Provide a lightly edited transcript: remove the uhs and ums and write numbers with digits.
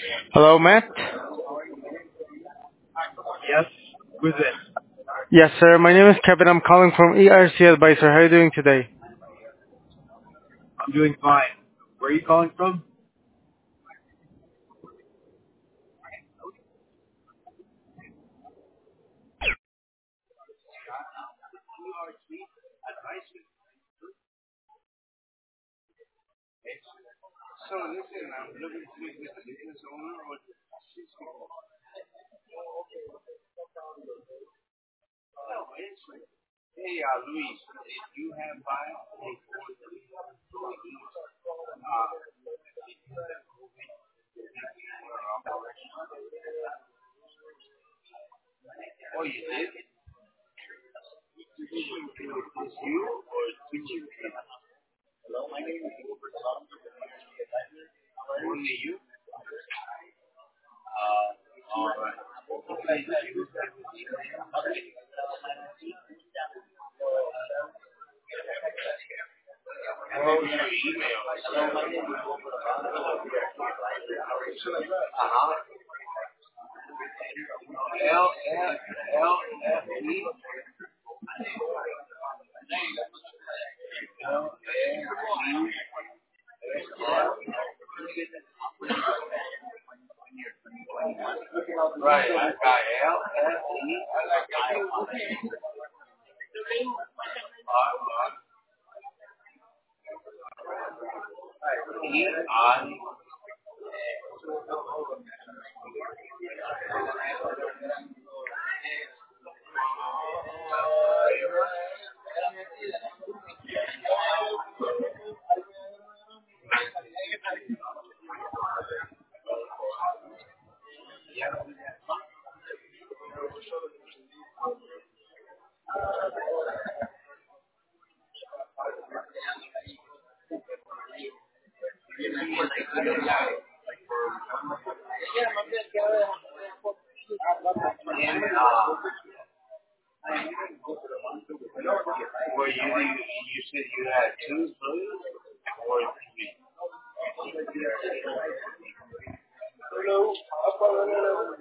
Hello, Matt. Yes. Who's this? Yes, sir. My name is Kevin. I'm calling from ERC Advisor. How are you doing today? I'm doing fine. Where are you calling from? Well, you said you had two blues or three.